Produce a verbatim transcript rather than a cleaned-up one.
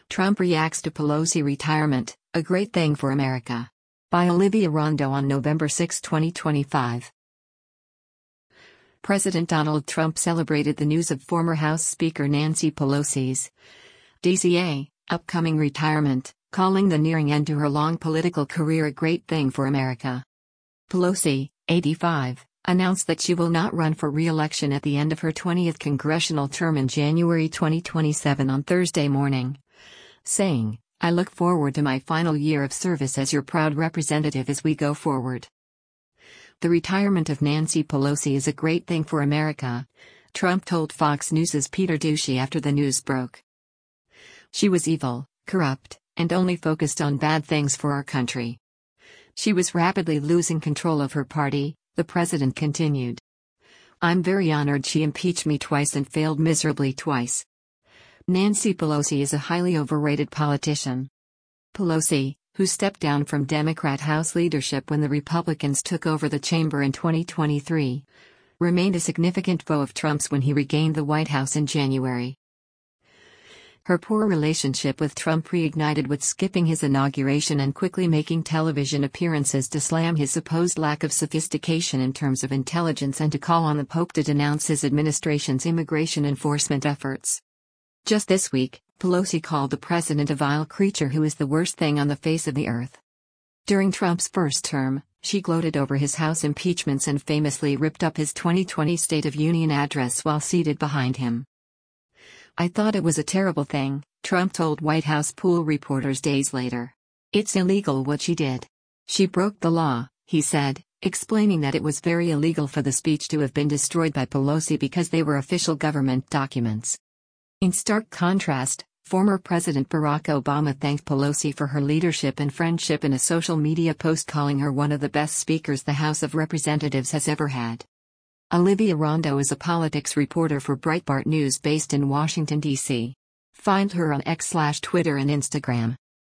Trump reacts to Pelosi retirement, a great thing for America. By Olivia Rondo on November sixth, twenty twenty-five. President Donald Trump celebrated the news of former House Speaker Nancy Pelosi's D C A upcoming retirement, calling the nearing end to her long political career a great thing for America. Pelosi, eighty-five, announced that she will not run for re-election at the end of her twentieth congressional term in January twenty twenty-seven on Thursday morning, saying, "I look forward to my final year of service as your proud representative as we go forward." The retirement of Nancy Pelosi is a great thing for America, Trump told Fox News' Peter Doocy after the news broke. "She was evil, corrupt, and only focused on bad things for our country. She was rapidly losing control of her party," the president continued. "I'm very honored she impeached me twice and failed miserably twice. Nancy Pelosi is a highly overrated politician." Pelosi, who stepped down from Democrat House leadership when the Republicans took over the chamber in twenty twenty-three, remained a significant foe of Trump's when he regained the White House in January. Her poor relationship with Trump reignited with skipping his inauguration and quickly making television appearances to slam his supposed lack of sophistication in terms of intelligence and to call on the Pope to denounce his administration's immigration enforcement efforts. Just this week, Pelosi called the president a vile creature who is the worst thing on the face of the earth. During Trump's first term, she gloated over his House impeachments and famously ripped up his twenty twenty State of Union address while seated behind him. "I thought it was a terrible thing," Trump told White House pool reporters days later. "It's illegal what she did. She broke the law," he said, explaining that it was very illegal for the speech to have been destroyed by Pelosi because they were official government documents. In stark contrast, former President Barack Obama thanked Pelosi for her leadership and friendship in a social media post, calling her one of the best speakers the House of Representatives has ever had. Olivia Rondo is a politics reporter for Breitbart News based in Washington, D C Find her on X slash Twitter and Instagram.